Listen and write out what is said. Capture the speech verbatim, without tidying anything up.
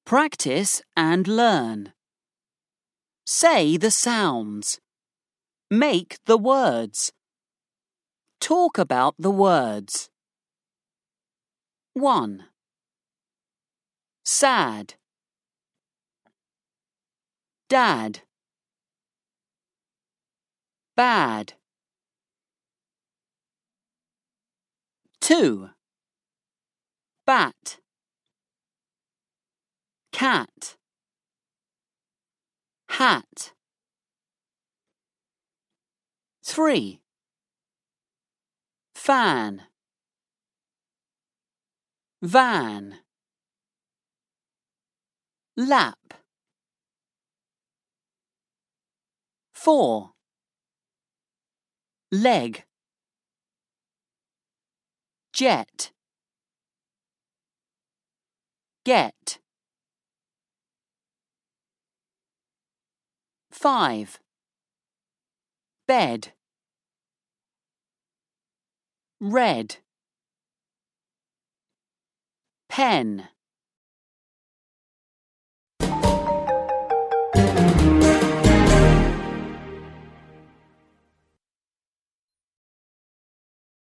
Practice and learn. Say the sounds. Make the words. Talk about the words. one. Sad. Dad. Bad. two. Bat. Cat. Hat. three. Fan. Van. Lap. four. Leg. Jet. Get. five. Bed. Red. Pen.